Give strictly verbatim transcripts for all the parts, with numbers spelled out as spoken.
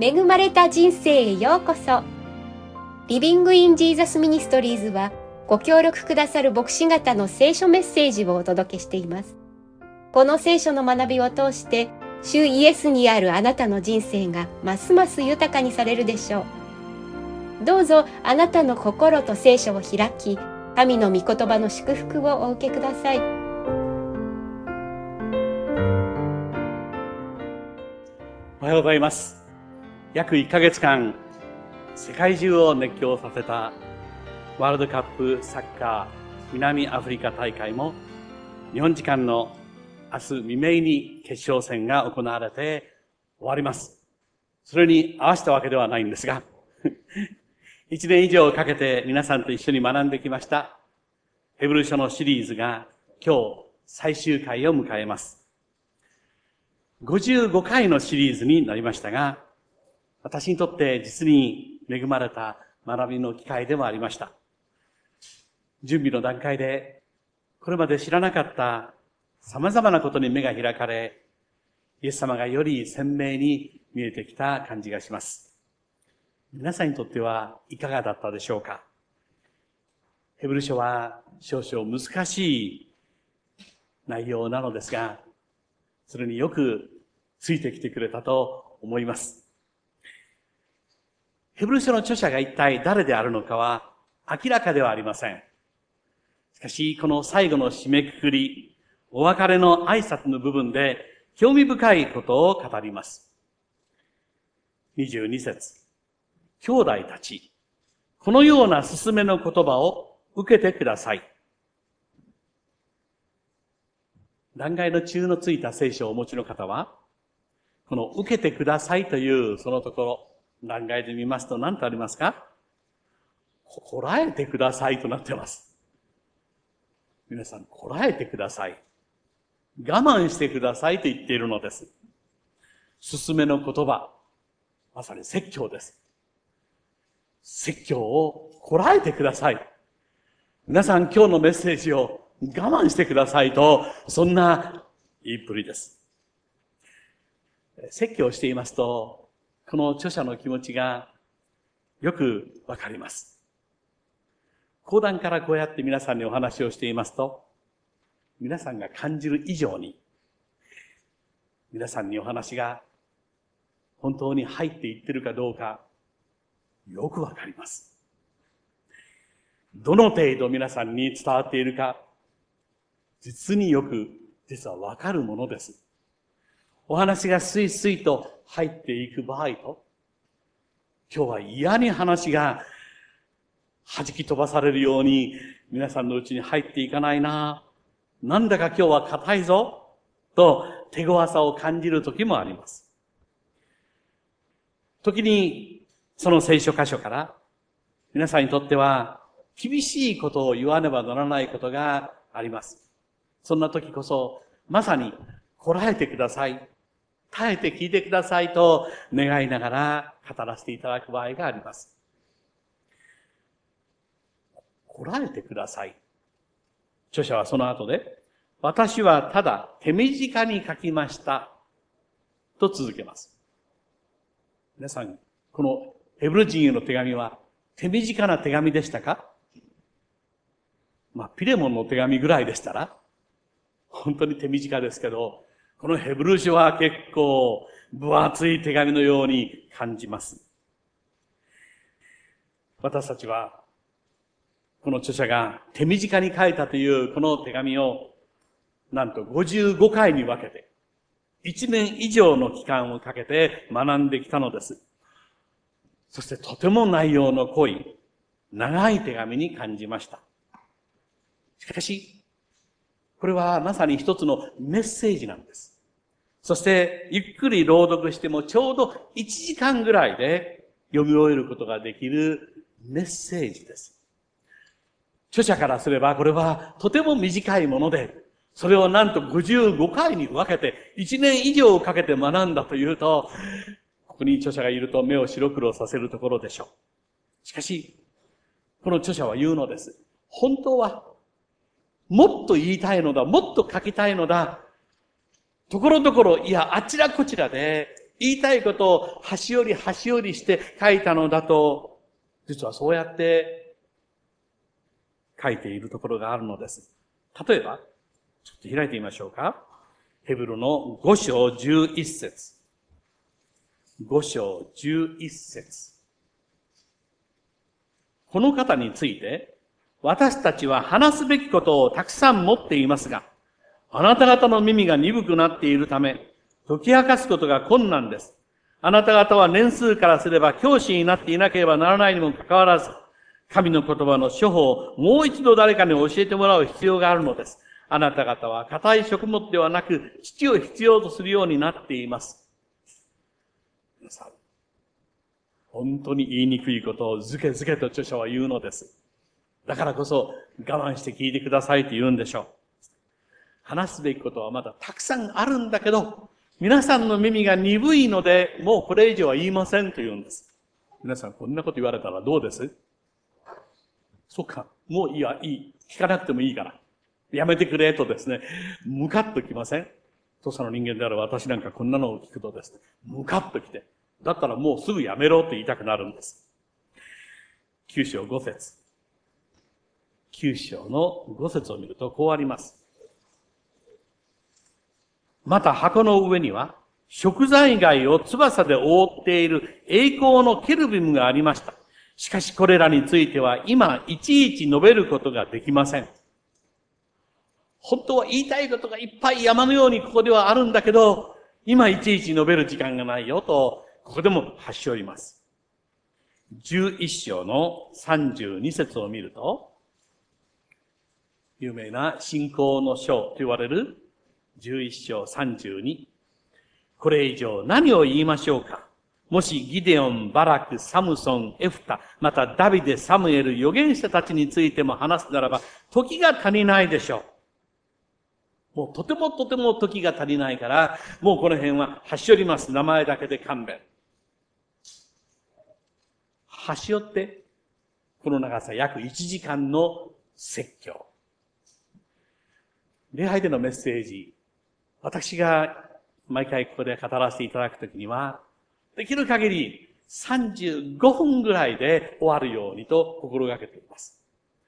恵まれた人生へようこそ。リビングインジーザスミニストリーズはご協力くださる牧師方の聖書メッセージをお届けしています。この聖書の学びを通して主イエスにあるあなたの人生がますます豊かにされるでしょう。どうぞあなたの心と聖書を開き、神の御言葉の祝福をお受けください。 おはようございます。約いっかげつかん、世界中を熱狂させたワールドカップサッカー南アフリカ大会も、日本時間の明日未明に決勝戦が行われて終わります。それに合わせたわけではないんですが、一年以上かけて皆さんと一緒に学んできましたヘブル書のシリーズが今日最終回を迎えます。ごじゅうごかいのシリーズになりましたが、私にとって実に恵まれた学びの機会でもありました。準備の段階でこれまで知らなかった様々なことに目が開かれ、イエス様がより鮮明に見えてきた感じがします。皆さんにとってはいかがだったでしょうか。ヘブル書は少々難しい内容なのですが、それによくついてきてくれたと思います。ヘブル書の著者が一体誰であるのかは明らかではありません。しかし、この最後の締めくくり、お別れの挨拶の部分で興味深いことを語ります。にじゅうに節。兄弟たち、このような勧めの言葉を受けてください。断崖の中のついた聖書をお持ちの方は、この受けてくださいというそのところ、断崖で見ますと何とありますか？こらえてくださいとなっています。皆さん、こらえてください。我慢してくださいと言っているのです。勧めの言葉、まさに説教です。説教をこらえてください。皆さん、今日のメッセージを我慢してくださいと、そんな言いっぷりです。説教をしていますと、この著者の気持ちがよくわかります。講談からこうやって皆さんにお話をしていますと、皆さんが感じる以上に、皆さんにお話が本当に入っていってるかどうか、よくわかります。どの程度皆さんに伝わっているか、実によく実はわかるものです。お話がスイスイと入っていく場合と、今日は嫌に話が弾き飛ばされるように皆さんのうちに入っていかないな、なんだか今日は硬いぞと手強さを感じる時もあります。時にその聖書箇所から皆さんにとっては厳しいことを言わねばならないことがあります。そんな時こそまさにこらえてください、耐えて聞いてくださいと願いながら語らせていただく場合があります。こらえてください。著者はその後で、私はただ手短に書きましたと続けます。皆さん、このヘブル人への手紙は手短な手紙でしたか？まあ、ピレモンの手紙ぐらいでしたら、本当に手短ですけど、このヘブル書は結構分厚い手紙のように感じます。私たちは、この著者が手短に書いたというこの手紙を、なんとごじゅうごかいに分けて、いちねん以上の期間をかけて学んできたのです。そしてとても内容の濃い、長い手紙に感じました。しかし、これはまさに一つのメッセージなんです。そして、ゆっくり朗読してもちょうどいちじかんぐらいで読み終えることができるメッセージです。著者からすればこれはとても短いもので、それをなんとごじゅうごかいに分けていちねん以上かけて学んだというと、ここに著者がいると目を白黒させるところでしょう。しかし、この著者は言うのです。本当はもっと言いたいのだ、もっと書きたいのだ。ところどころ、いや、あちらこちらで言いたいことを端折り端折りして書いたのだと、実はそうやって書いているところがあるのです。例えば、ちょっと開いてみましょうか。ヘブルのご章じゅういっ節。ご章じゅういっ節。この方について、私たちは話すべきことをたくさん持っていますが、あなた方の耳が鈍くなっているため、解き明かすことが困難です。あなた方は年数からすれば教師になっていなければならないにもかかわらず、神の言葉の処方をもう一度誰かに教えてもらう必要があるのです。あなた方は固い食物ではなく、父を必要とするようになっています。皆さん、本当に言いにくいことをずけずけと著者は言うのです。だからこそ我慢して聞いてくださいと言うんでしょう。話すべきことはまだたくさんあるんだけど、皆さんの耳が鈍いので、もうこれ以上は言いませんと言うんです。皆さんこんなこと言われたらどうです？そっか、もういいや、いい。聞かなくてもいいから。やめてくれとですね、ムカッときません？土佐の人間である私なんかこんなのを聞くとですね、ムカッときて、だったらもうすぐやめろと言いたくなるんです。きゅう章ご節。きゅう章のご節を見るとこうあります。また箱の上には、食材街を翼で覆っている栄光のケルビムがありました。しかしこれらについては今いちいち述べることができません。本当は言いたいことがいっぱい山のようにここではあるんだけど、今いちいち述べる時間がないよと、ここでも端折ります。じゅういっ章のさんじゅうに節を見ると、有名な信仰の書と言われるじゅういっ章さんじゅうに。これ以上何を言いましょうか。もしギデオン、バラク、サムソン、エフタ、またダビデ、サムエル、預言者たちについても話すならば、時が足りないでしょう。もうとてもとても時が足りないから、もうこの辺は端折ります。名前だけで勘弁。端折って、この長さ約いちじかんの説教。礼拝でのメッセージ、私が毎回ここで語らせていただくときには、できる限りさんじゅうごふんぐらいで終わるようにと心がけています。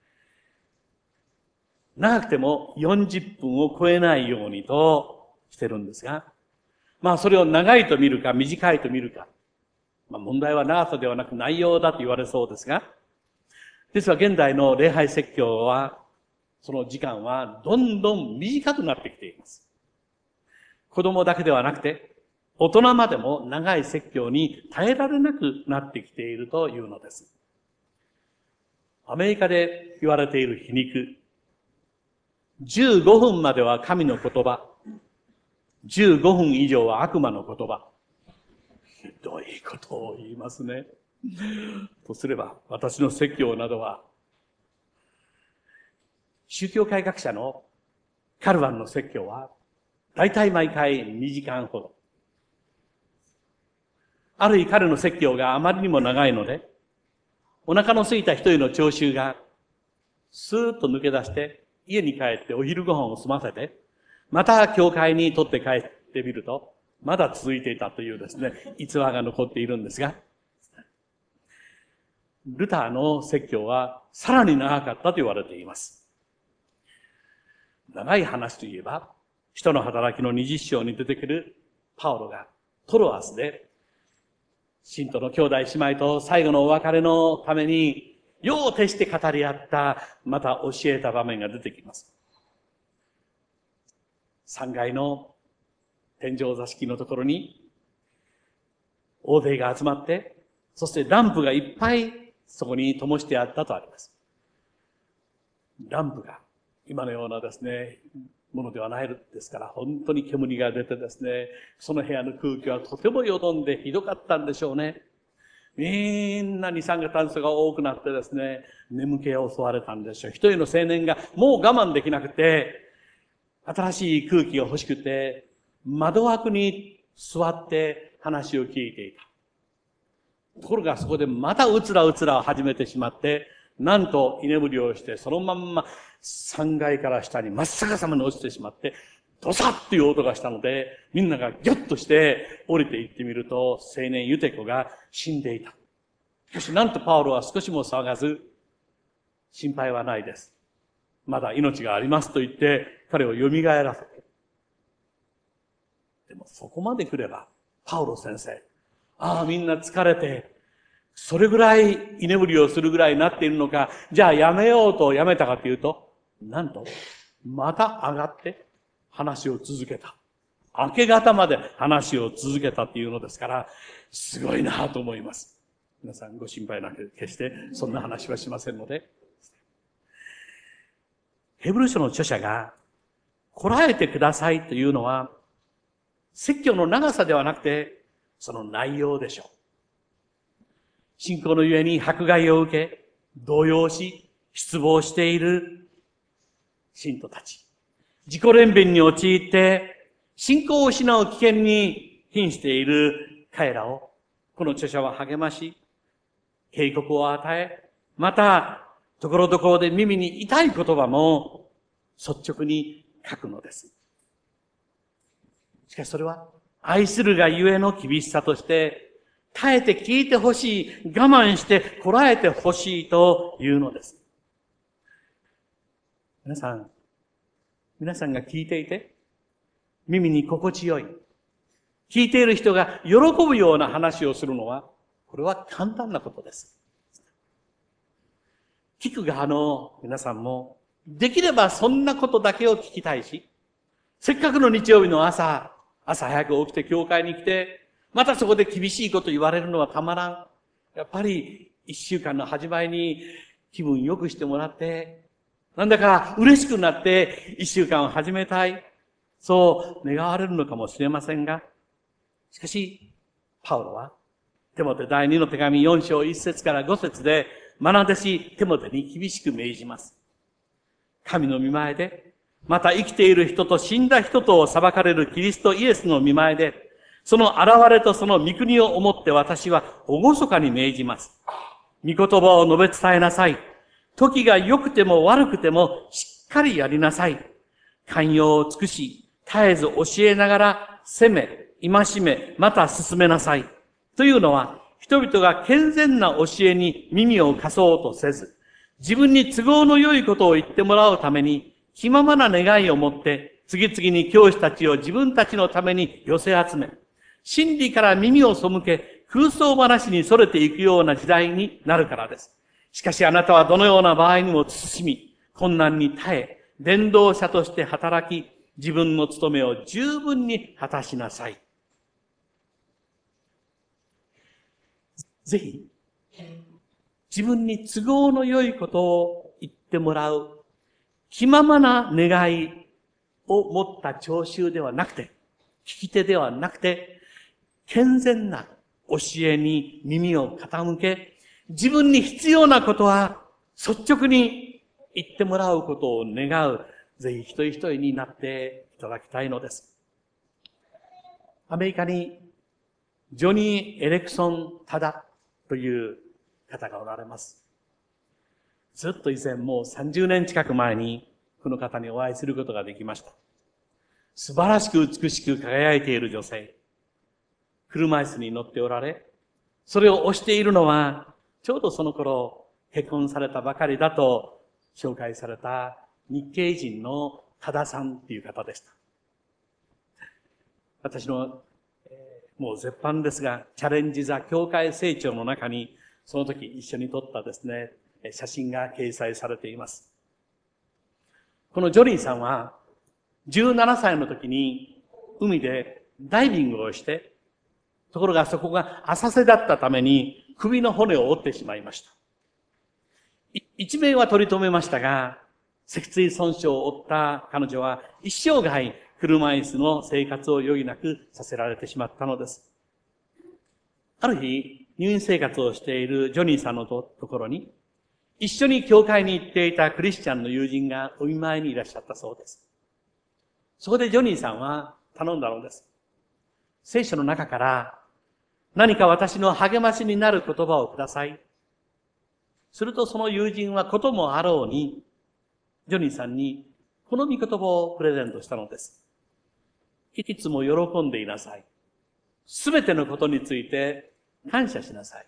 長くてもよんじゅっぷんを超えないようにとしてるんですが、まあそれを長いと見るか短いと見るか、まあ問題は長さではなく内容だと言われそうですが、実は現代の礼拝説教は、その時間はどんどん短くなってきています。子供だけではなくて、大人までも長い説教に耐えられなくなってきているというのです。アメリカで言われている皮肉。じゅうごふんまでは神の言葉。じゅうごふん以上は悪魔の言葉。ひどいことを言いますね。とすれば、私の説教などは、宗教改革者のカルバンの説教は、だいたい毎回にじかんほど。ある日彼の説教があまりにも長いので、お腹の空いた一人の聴衆が、スーッと抜け出して、家に帰ってお昼ご飯を済ませて、また教会に取って帰ってみると、まだ続いていたというですね、逸話が残っているんですが、ルターの説教はさらに長かったと言われています。長い話といえば、使徒の働きのにじゅっ章に出てくるパウロがトロアスで、信徒の兄弟姉妹と最後のお別れのために、夜を徹して語り合った、また教えた場面が出てきます。さんがいの天井座敷のところに、大勢が集まって、そしてランプがいっぱいそこに灯してあったとあります。ランプが今のようなですね、ものではないですから、本当に煙が出てですね、その部屋の空気はとてもよどんでひどかったんでしょうね。みんな二酸化炭素が多くなってですね、眠気を襲われたんでしょう。一人の青年がもう我慢できなくて、新しい空気が欲しくて、窓枠に座って話を聞いていた。ところがそこでまたうつらうつらを始めてしまって、なんと居眠りをして、そのまんまさんがいから下に真っ逆さまに落ちてしまって、 ドサッという音がしたので、みんながギョッとして降りて行ってみると、青年ユテコが死んでいた。しかしなんとパウロは少しも騒がず、心配はないです。まだ命がありますと言って、彼を蘇らせて。でもそこまで来れば、パウロ先生、ああみんな疲れて、それぐらい居眠りをするぐらいになっているのか、じゃあやめようとやめたかというと、なんと、また上がって話を続けた。明け方まで話を続けたっていうのですから、すごいなと思います。皆さんご心配なく、決してそんな話はしませんので。ヘブル書の著者が、こらえてくださいというのは、説教の長さではなくて、その内容でしょう。信仰のゆえに迫害を受け、動揺し、失望している信徒たち。自己憐憫に陥って、信仰を失う危険に瀕している彼らを、この著者は励まし、警告を与え、また、ところどころで耳に痛い言葉も率直に書くのです。しかしそれは、愛するがゆえの厳しさとして、耐えて聞いてほしい、我慢してこらえてほしいというのです。皆さん、皆さんが聞いていて、耳に心地よい、聞いている人が喜ぶような話をするのは、これは簡単なことです。聞く側の皆さんも、できればそんなことだけを聞きたいし、せっかくの日曜日の朝、朝早く起きて教会に来て、またそこで厳しいこと言われるのはたまらん。やっぱり一週間の始まりに気分良くしてもらって、なんだか嬉しくなって一週間を始めたい。そう願われるのかもしれませんが、しかし、パウロは、テモテ第二の手紙よん章いっ節からご節で、愛弟子テモテに厳しく命じます。神の御前で、また生きている人と死んだ人とを裁かれるキリストイエスの御前で、その現れとその御国を思って私は厳かに命じます。御言葉を述べ伝えなさい。時が良くても悪くてもしっかりやりなさい。寛容を尽くし、絶えず教えながら責め、戒め、また進めなさい。というのは、人々が健全な教えに耳を貸そうとせず、自分に都合の良いことを言ってもらうために、気ままな願いを持って、次々に教師たちを自分たちのために寄せ集め、真理から耳を背け、空想話に逸れていくような時代になるからです。しかしあなたはどのような場合にも慎み、困難に耐え、伝道者として働き、自分の務めを十分に果たしなさい。ぜひ、自分に都合の良いことを言ってもらう、気ままな願いを持った聴衆ではなくて、聞き手ではなくて、健全な教えに耳を傾け、自分に必要なことは率直に言ってもらうことを願う、ぜひ一人一人になっていただきたいのです。アメリカにジョニー・エレクソン・タダという方がおられます。ずっと以前もうさんじゅうねん近く前にこの方にお会いすることができました。素晴らしく美しく輝いている女性。車椅子に乗っておられ、それを押しているのは、ちょうどその頃、結婚されたばかりだと紹介された日系人の多田さんっていう方でした。私の、えー、もう絶版ですが、チャレンジザ教会成長の中に、その時一緒に撮ったですね、写真が掲載されています。このジョニーさんは、じゅうななさいの時に海でダイビングをして、ところがそこが浅瀬だったために首の骨を折ってしまいました。一命は取り留めましたが、脊椎損傷を負った彼女は一生涯車椅子の生活を余儀なくさせられてしまったのです。ある日、入院生活をしているジョニーさんのところに、一緒に教会に行っていたクリスチャンの友人がお見舞いにいらっしゃったそうです。そこでジョニーさんは頼んだのです。聖書の中から何か私の励ましになる言葉をください。するとその友人はこともあろうに、ジョニーさんにこの御言葉をプレゼントしたのです。 いつも喜んでいなさい。すべてのことについて感謝しなさい。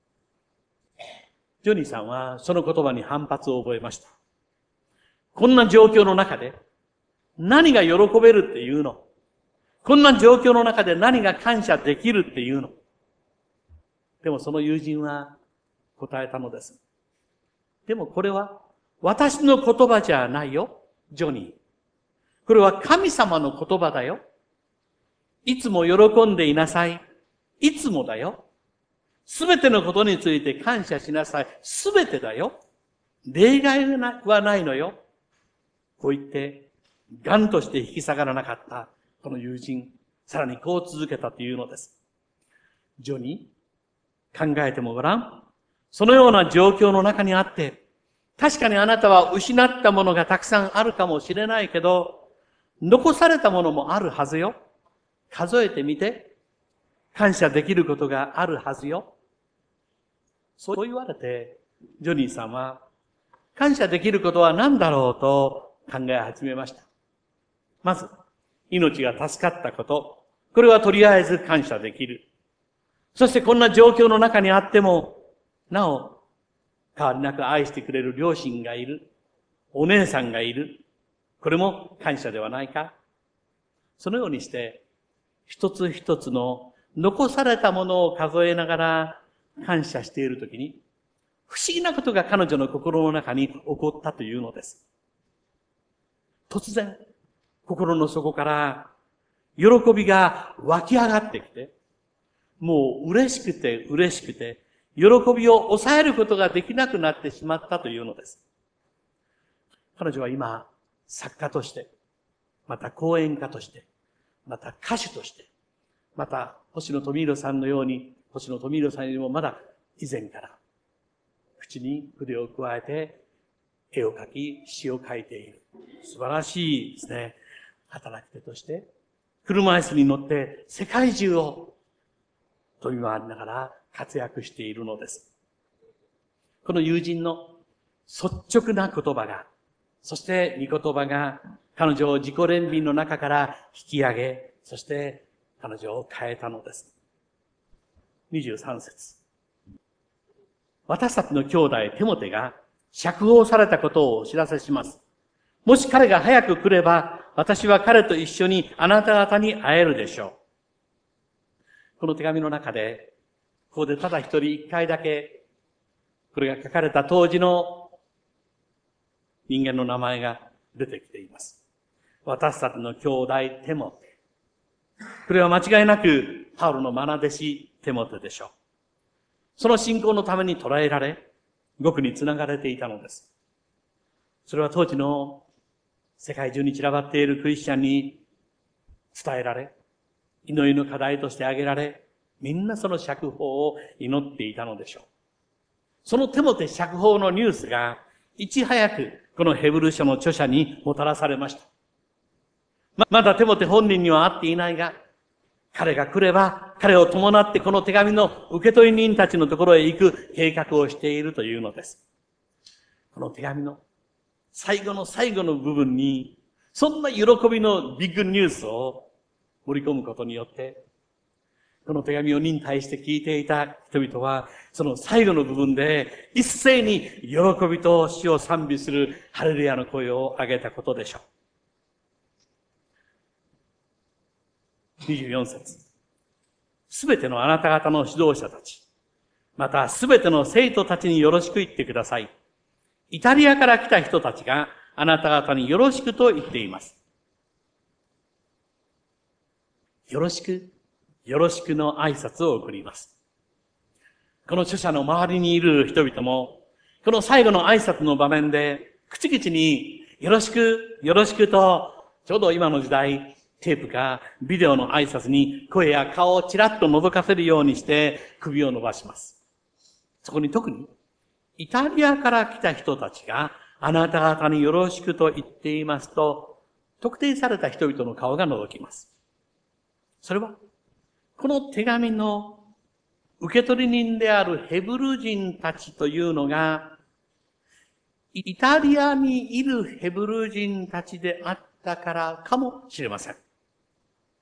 ジョニーさんはその言葉に反発を覚えました。こんな状況の中で何が喜べるっていうの？こんな状況の中で何が感謝できるっていうの？でもその友人は答えたのです。でもこれは私の言葉じゃないよ、ジョニー。これは神様の言葉だよ。いつも喜んでいなさい。いつもだよ。すべてのことについて感謝しなさい。すべてだよ。例外はないのよ。こう言って、ガンとして引き下がらなかったこの友人、さらにこう続けたというのです。ジョニー、考えてもごらん。そのような状況の中にあって、確かにあなたは失ったものがたくさんあるかもしれないけど、残されたものもあるはずよ。数えてみて。感謝できることがあるはずよ。そう言われて、ジョニーさんは、感謝できることは何だろうと考え始めました。まず、命が助かったこと。これはとりあえず感謝できる。そしてこんな状況の中にあっても、なお、変わりなく愛してくれる両親がいる。お姉さんがいる。これも感謝ではないか。そのようにして、一つ一つの残されたものを数えながら感謝しているときに、不思議なことが彼女の心の中に起こったというのです。突然、心の底から喜びが湧き上がってきて、もう嬉しくて嬉しくて、喜びを抑えることができなくなってしまったというのです。彼女は今、作家として、また講演家として、また歌手として、また星野富弘さんのように、星野富弘さんよりもまだ以前から、口に筆を加えて、絵を描き、詩を書いている。素晴らしいですね。働き手として、車椅子に乗って世界中を飛び回りながら活躍しているのです。この友人の率直な言葉が、そして御言葉が彼女を自己憐憫の中から引き上げ、そして彼女を変えたのです。にじゅうさん節。私たちの兄弟テモテが釈放されたことをお知らせします。もし彼が早く来れば、私は彼と一緒にあなた方に会えるでしょう。この手紙の中で、ここでただ一人一回だけ、これが書かれた当時の人間の名前が出てきています。私たちの兄弟テモテ。これは間違いなくパウロの愛弟子テモテでしょう。その信仰のために捕らえられ、獄に繋がれていたのです。それは当時の世界中に散らばっているクリスチャンに伝えられ、祈りの課題として挙げられ、みんなその釈放を祈っていたのでしょう。そのテモテ釈放のニュースが、いち早くこのヘブル書の著者にもたらされました。ま、まだテモテ本人には会っていないが、彼が来れば、彼を伴ってこの手紙の受け取り人たちのところへ行く計画をしているというのです。この手紙の最後の最後の部分に、そんな喜びのビッグニュースを盛り込むことによって、この手紙を忍耐して聞いていた人々は、その最後の部分で一斉に喜びと主を賛美するハレルヤの声を上げたことでしょう。にじゅうよん節。すべてのあなた方の指導者たち、またすべての生徒たちによろしく言ってください。イタリアから来た人たちがあなた方によろしくと言っています。よろしく、よろしくの挨拶を送ります。この著者の周りにいる人々も、この最後の挨拶の場面で、口々によろしく、よろしくと、ちょうど今の時代、テープかビデオの挨拶に声や顔をちらっと覗かせるようにして首を伸ばします。そこに特にイタリアから来た人たちがあなた方によろしくと言っていますと、特定された人々の顔が覗きます。それはこの手紙の受け取り人であるヘブル人たちというのがイタリアにいるヘブル人たちであったからかもしれません。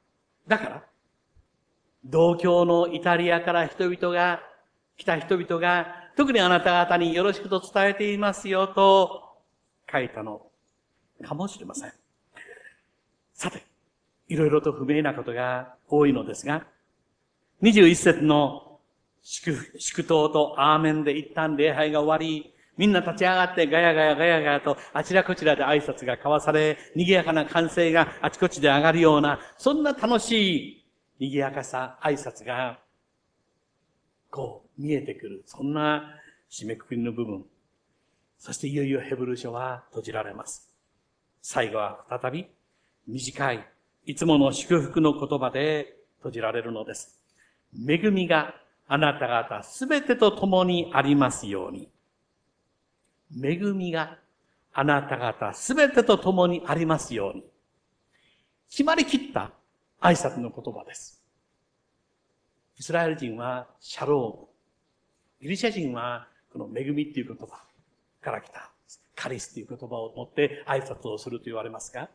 同郷のイタリアから人々が、来た人々が、特にあなた方によろしくと伝えていますよと書いたのかもしれません。さて、いろいろと不明なことが多いのですが、にじゅういっ節の祝、祝祷とアーメンで一旦礼拝が終わり、みんな立ち上がってガヤガヤガヤガヤとあちらこちらで挨拶が交わされ、賑やかな歓声があちこちで上がるような、そんな楽しい賑やかさ、挨拶が、こう見えてくる。そんな締めくくりの部分。そしていよいよヘブル書は閉じられます。最後は再び短い、いつもの祝福の言葉で閉じられるのです。恵みがあなた方すべてと共にありますように。恵みがあなた方すべてと共にありますように。決まりきった挨拶の言葉です。イスラエル人はシャローム。ギリシャ人はこの恵みっていう言葉から来た。カリスという言葉を持って挨拶をすると言われますが、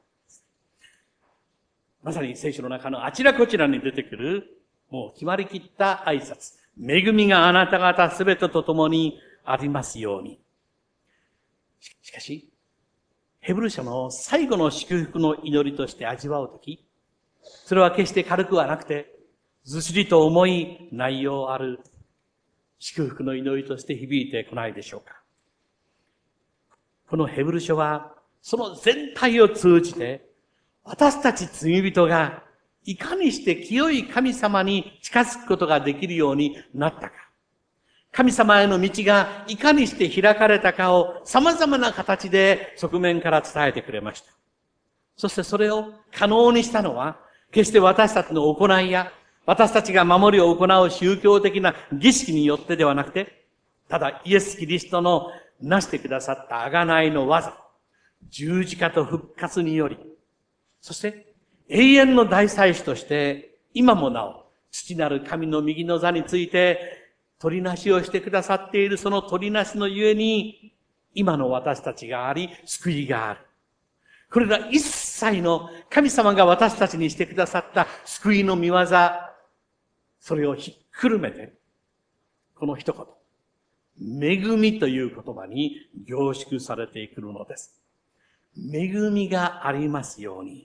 まさに聖書の中のあちらこちらに出てくる、もう決まりきった挨拶。恵みがあなた方すべてと共にありますように。しかし、ヘブル書の最後の祝福の祈りとして味わうとき、それは決して軽くはなくて、ずしりと重い内容ある祝福の祈りとして響いてこないでしょうか。このヘブル書は、その全体を通じて、私たち罪人がいかにして清い神様に近づくことができるようになったか。神様への道がいかにして開かれたかを様々な形で側面から伝えてくれました。そしてそれを可能にしたのは、決して私たちの行いや、私たちが守りを行う宗教的な儀式によってではなくて、ただイエス・キリストのなしてくださった贖いの技、十字架と復活により、そして永遠の大祭司として、今もなお、父なる神の右の座について、取りなしをしてくださっているその取りなしのゆえに、今の私たちがあり、救いがある。これら一切の神様が私たちにしてくださった救いの御業、それをひっくるめて、この一言、恵みという言葉に凝縮されてくるのです。恵みがありますように。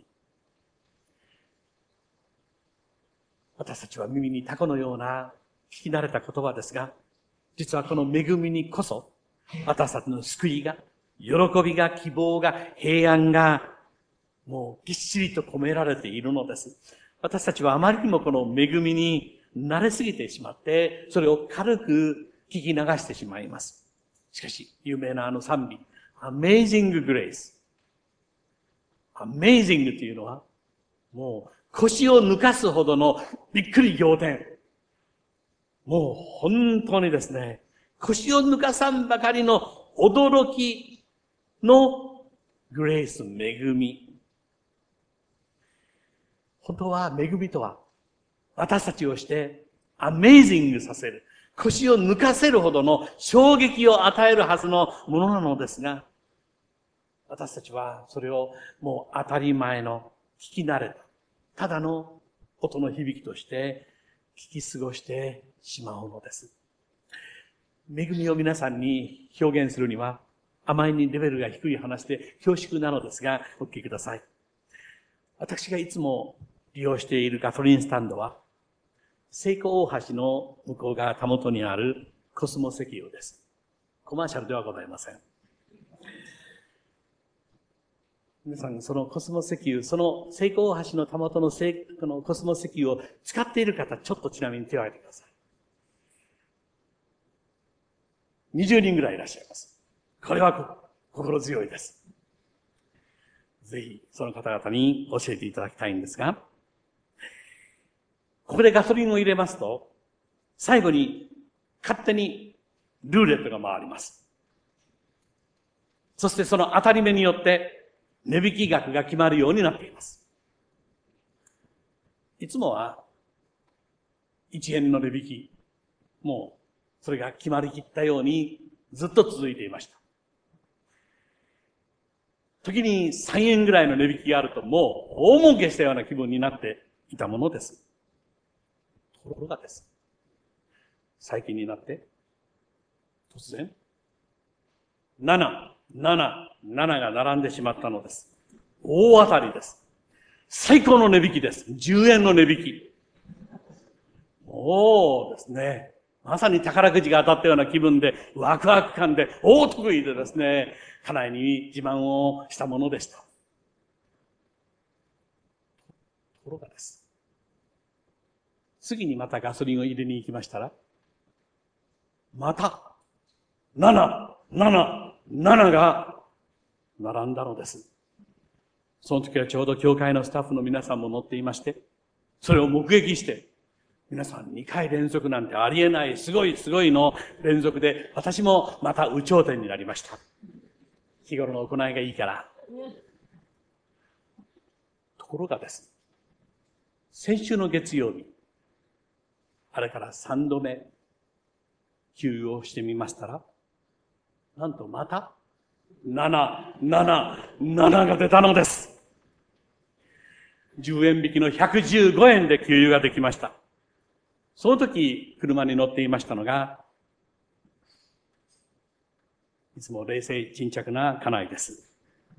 私たちは耳にタコのような聞き慣れた言葉ですが、実はこの恵みにこそ、私たちの救いが、喜びが、希望が、平安が、もうぎっしりと込められているのです。私たちはあまりにもこの恵みに慣れすぎてしまって、それを軽く聞き流してしまいます。しかし、有名なあの賛美、Amazing Grace。Amazing というのは、もう腰を抜かすほどのびっくり仰天。もう本当にですね、腰を抜かさんばかりの驚きのグレース、恵み。本当は恵みとは、私たちをしてアメイジングさせる。腰を抜かせるほどの衝撃を与えるはずのものなのですが、私たちはそれをもう当たり前の聞き慣れた、ただの音の響きとして聞き過ごしてしまうのです。恵みを皆さんに表現するには、あまりにレベルが低い話で恐縮なのですが、お聞きください。私がいつも利用しているガソリンスタンドは、セイコ大橋の向こう側たもとにあるコスモ石油です。コマーシャルではございません。皆さん、そのコスモ石油、そのセイコ大橋のたもとのこのコスモ石油を使っている方、ちょっとちなみに手を挙げてください。にじゅうにんぐらいいらっしゃいます。これは心強いです。ぜひ、その方々に教えていただきたいんですが、ここでガソリンを入れますと、最後に勝手にルーレットが回ります。そしてその当たり目によって値引き額が決まるようになっています。いつもはいちえんの値引き、もうそれが決まりきったようにずっと続いていました。時にさんえんぐらいの値引きがあるともう大儲けしたような気分になっていたものです。 ところがです。最近になって、突然、なな、なな、ななが並んでしまったのです。大当たりです。最高の値引きです。じゅうえんの値引き。おーですね。まさに宝くじが当たったような気分で、ワクワク感で、大得意でですね、家内に自慢をしたものでした。ところがです。次にまたガソリンを入れに行きましたら、また、なな、なな、ななが並んだのです。その時はちょうど教会のスタッフの皆さんも乗っていまして、それを目撃して、皆さんにかい連続なんてありえない、すごいすごいの連続で、私もまた有頂天になりました。日頃の行いがいいから。ところがです。先週の月曜日、あれからさんどめ、給油をしてみましたら、なんとまた、なな、なな、ななが出たのです。じゅうえん引きのひゃくじゅうごえんで給油ができました。その時、車に乗っていましたのが、いつも冷静沈着な家内です。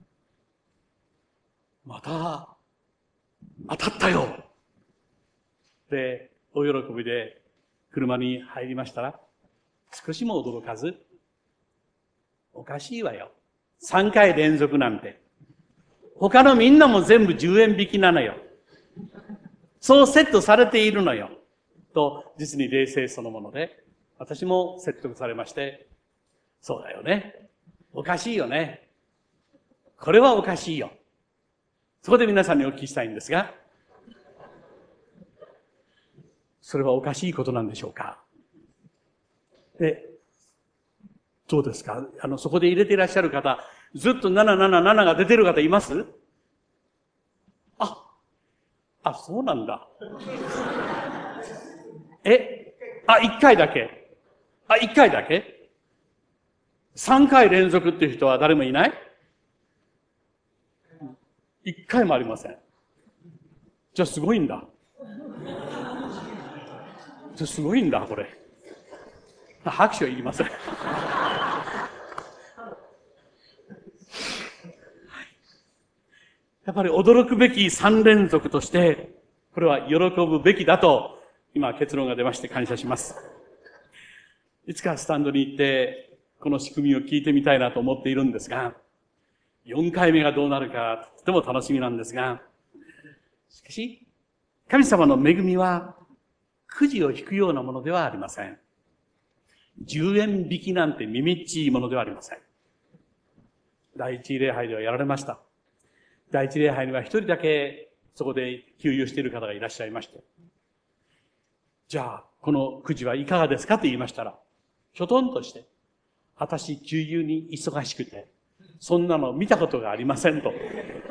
また、当たったよで、お喜びで車に入りましたら、少しも驚かず、おかしいわよ。さんかい連続なんて。他のみんなも全部じゅうえん引きなのよ。そうセットされているのよ。と、実に冷静そのもので、私も説得されまして、そうだよね。おかしいよね。これはおかしいよ。そこで皆さんにお聞きしたいんですが、それはおかしいことなんでしょうか。で、どうですか？あの、そこで入れていらっしゃる方、ずっとななななななが出てる方います？あ、あ、そうなんだ。え、あ、一回だけ。あ、一回だけ？三回連続っていう人は誰もいない？一回もありません。じゃあすごいんだ。じゃあすごいんだ、これ。拍手はいりません。やっぱり驚くべき三連続として、これは喜ぶべきだと、今結論が出まして感謝します。いつかスタンドに行って、この仕組みを聞いてみたいなと思っているんですが、よんかいめがどうなるか、とても楽しみなんですが、しかし、神様の恵みは、くじを引くようなものではありません。じゅうえん引きなんて耳っちいものではありません。第一礼拝ではやられました。第一礼拝には一人だけそこで給油している方がいらっしゃいまして。じゃあ、このくじはいかがですかと言いましたら、ひょとんとして、私給油に忙しくて、そんなの見たことがありませんと、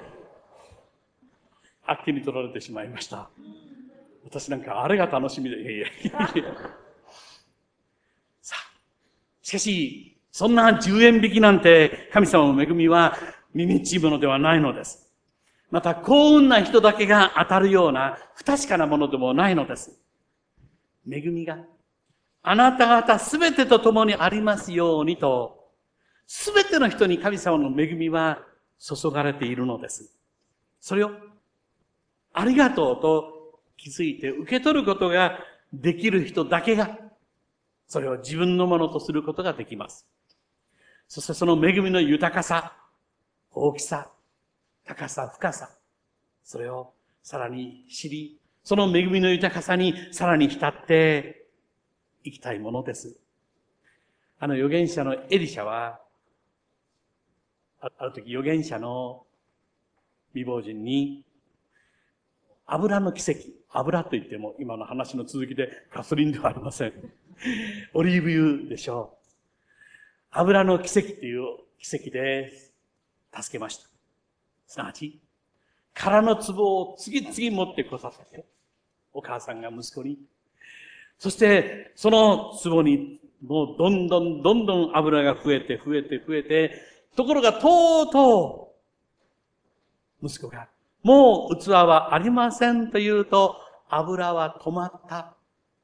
あっけに取られてしまいました。私なんかあれが楽しみで、いやいやいや。さあ、しかし、そんなじゅうえん引きなんて神様の恵みは耳っちいものではないのです。また幸運な人だけが当たるような不確かなものでもないのです。恵みがあなた方すべてと共にありますようにと、すべての人に神様の恵みは注がれているのです。それをありがとうと気づいて受け取ることができる人だけが、それを自分のものとすることができます。そしてその恵みの豊かさ、大きさ、高さ、深さ、それをさらに知り、その恵みの豊かさにさらに浸っていきたいものです。あの預言者のエリシャは、ある時預言者の未亡人に、油の奇跡、油といっても今の話の続きでガソリンではありません。オリーブ油でしょう。油の奇跡という奇跡で助けました。すなわち、空の壺を次々持ってこさせて、お母さんが息子に、そしてその壺にもうどんどんどんどん油が増えて増えて増えて、ところがとうとう息子がもう器はありませんと言うと、油は止まった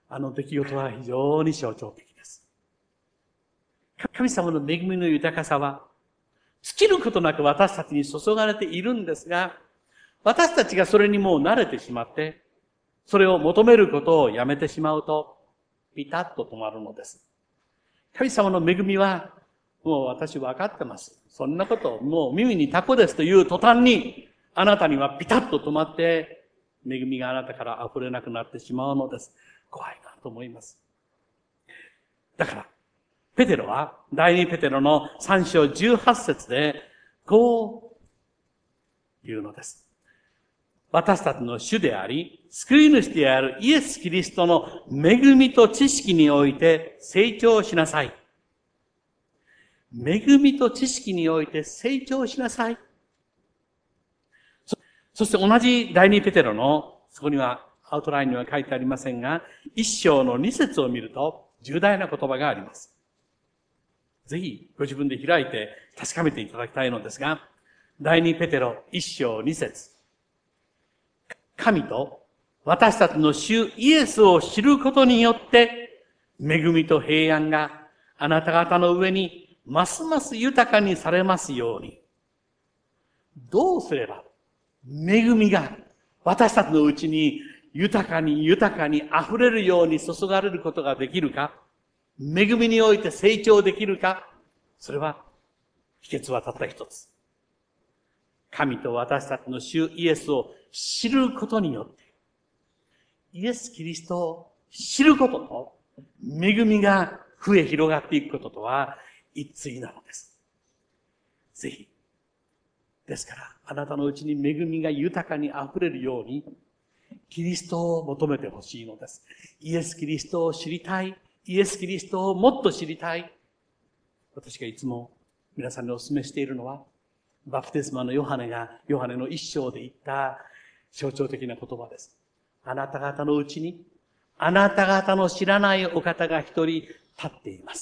あの出来事は非常に象徴的です。神様の恵みの豊かさは、尽きることなく私たちに注がれているんですが、私たちがそれにもう慣れてしまって、それを求めることをやめてしまうと、ピタッと止まるのです。神様の恵みは、もう私分かってます。そんなこと、もう耳にタコですという途端に、あなたにはピタッと止まって、恵みがあなたから溢れなくなってしまうのです。怖いなと思います。だから、ペテロは、第二ペテロの三章十八節で、こう言うのです。私たちの主であり、救い主であるイエス・キリストの恵みと知識において成長しなさい。恵みと知識において成長しなさい。そ, そして同じ第二ペテロの、そこにはアウトラインには書いてありませんが、一章の二節を見ると重大な言葉があります。ぜひご自分で開いて確かめていただきたいのですが、第二ペテロ一章二節。神と私たちの主イエスを知ることによって、恵みと平安があなた方の上にますます豊かにされますように。どうすれば恵みが私たちのうちに豊かに豊かに溢れるように注がれることができるか、恵みにおいて成長できるか、それは秘訣はたった一つ。神と私たちの主イエスを知ることによって、イエス・キリストを知ることと、恵みが増え広がっていくこととは一対なのです。ぜひ。ですから、あなたのうちに恵みが豊かに溢れるように、キリストを求めてほしいのです。イエス・キリストを知りたい。イエス・キリストをもっと知りたい。私がいつも皆さんにお勧めしているのは、バプテスマのヨハネが、ヨハネの一章で言った象徴的な言葉です。あなた方のうちに、あなた方の知らないお方が一人立っています。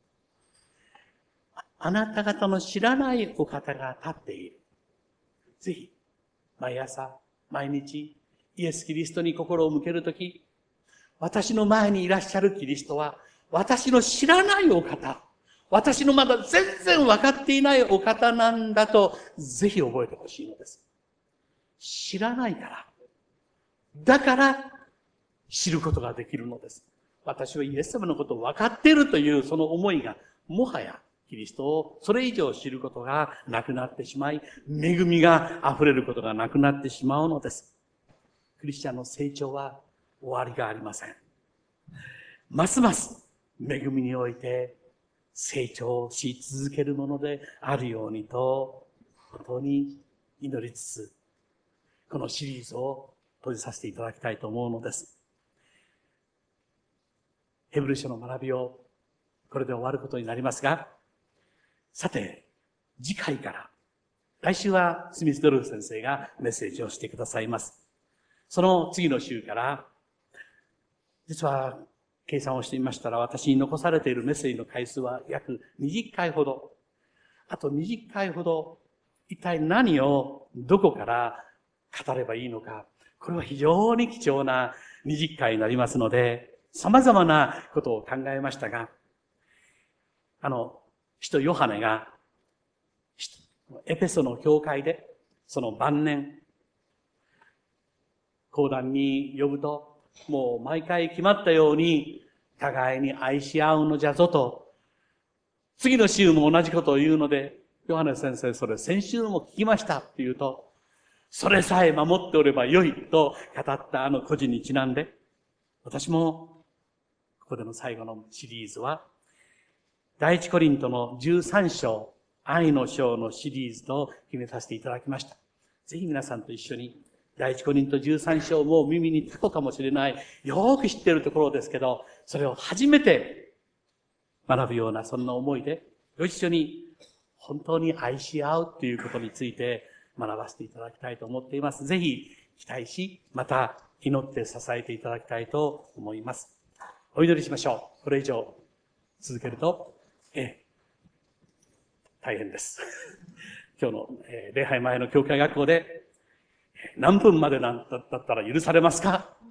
あなた方の知らないお方が立っている。ぜひ、毎朝、毎日、イエス・キリストに心を向けるとき、私の前にいらっしゃるキリストは、私の知らないお方、私のまだ全然分かっていないお方なんだと、ぜひ覚えてほしいのです。知らないから。だから、知ることができるのです。私はイエス様のことを分かっているというその思いが、もはや、キリストをそれ以上知ることがなくなってしまい、恵みが溢れることがなくなってしまうのです。クリスチャンの成長は終わりがありません。ますます恵みにおいて成長し続けるものであるようにと、本当に祈りつつ、このシリーズを閉じさせていただきたいと思うのです。ヘブル書の学びをこれで終わることになりますが、さて、次回から、来週はスミス・ドルフ先生がメッセージをしてくださいます。その次の週から、実は計算をしてみましたら、私に残されているメッセージの回数は約にじゅっかいほど。あとにじゅっかいほど、一体何をどこから語ればいいのか。これは非常に貴重なにじゅっかいになりますので、様々なことを考えましたが、あの、使徒ヨハネが、エペソの教会で、その晩年、講談に呼ぶと、もう毎回決まったように、互いに愛し合うのじゃぞと、次の週も同じことを言うので、ヨハネ先生、それ先週も聞きましたって言うと、それさえ守っておればよいと語ったあの故事にちなんで、私も、ここでの最後のシリーズは、第一コリントのじゅうさん章、愛の章のシリーズと決めさせていただきました。ぜひ皆さんと一緒に、第一コリントじゅうさん章も耳にタコかもしれない、よーく知っているところですけど、それを初めて学ぶようなそんな思いで、ご一緒に本当に愛し合うということについて学ばせていただきたいと思っています。ぜひ期待し、また祈って支えていただきたいと思います。お祈りしましょう。これ以上続けると、ええ、大変です。今日の、えー、礼拝前の教会学校で、何分までなんだったら許されますか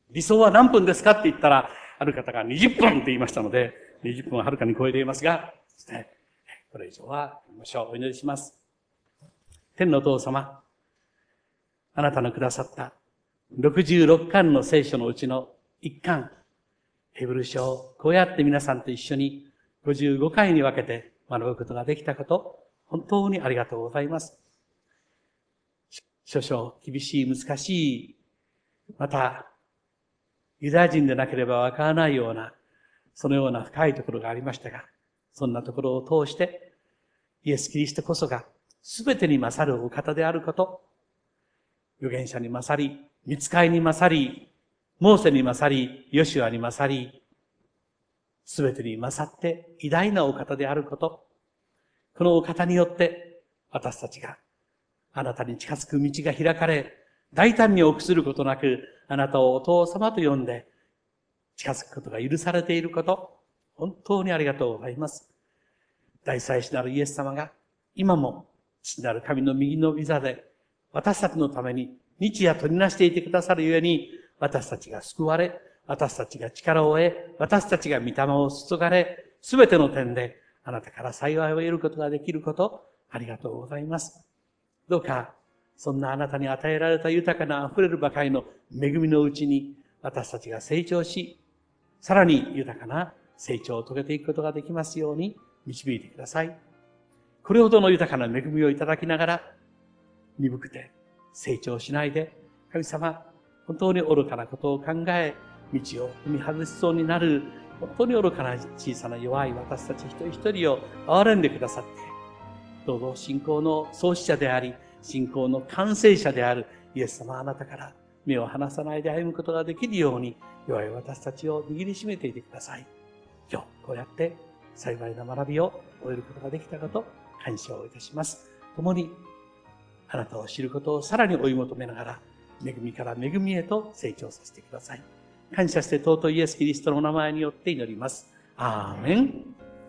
理想は何分ですかって言ったら、ある方がにじゅっぷんって言いましたので、にじゅっぷんははるかに超えていますが、ですね、これ以上はやめましょう。お祈りします。天のお父様、あなたのくださったろくじゅうろっかんの聖書のうちのいっかん、ヘブル書をこうやって皆さんと一緒にごじゅうごかいに分けて学ぶことができたこと、本当にありがとうございます。少々厳しい、難しい、また、ユダヤ人でなければわからないような、そのような深いところがありましたが、そんなところを通して、イエス・キリストこそが全てに勝るお方であること、預言者に勝り、御使いに勝り、モーセに勝り、ヨシュアに勝り、全てに勝って偉大なお方であること、このお方によって私たちがあなたに近づく道が開かれ、大胆に臆することなく、あなたをお父様と呼んで近づくことが許されていること、本当にありがとうございます。大祭司なるイエス様が今も父なる神の右の御座で私たちのために日夜取りなしていてくださるゆえに、私たちが救われ、私たちが力を得、私たちが御霊を注がれ、すべての点であなたから幸いを得ることができること、ありがとうございます。どうか、そんなあなたに与えられた豊かな溢れるばかりの恵みのうちに、私たちが成長し、さらに豊かな成長を遂げていくことができますように導いてください。これほどの豊かな恵みをいただきながら、鈍くて成長しないで、神様、本当に愚かなことを考え、道を踏み外しそうになる、本当に愚かな小さな弱い私たち一人一人を憐れんでくださって、どうぞ信仰の創始者であり、信仰の完成者であるイエス様、あなたから目を離さないで歩むことができるように、弱い私たちを握りしめていてください。今日、こうやって幸いな学びを終えることができたこと、感謝をいたします。共に、あなたを知ることをさらに追い求めながら、恵みから恵みへと成長させてください。感謝して尊いイエス・キリストのお名前によって祈ります。アーメン。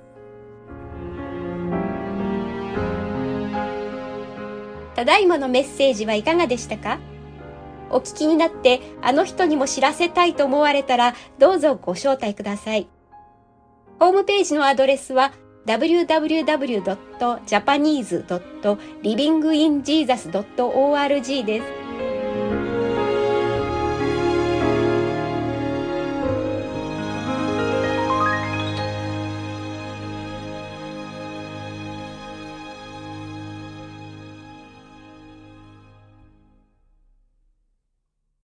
ただいまのメッセージはいかがでしたか？お聞きになってあの人にも知らせたいと思われたらどうぞご招待ください。ホームページのアドレスは ダブリューダブリューダブリュードットジャパニーズドットリビングインジーザスドットオーアールジー です。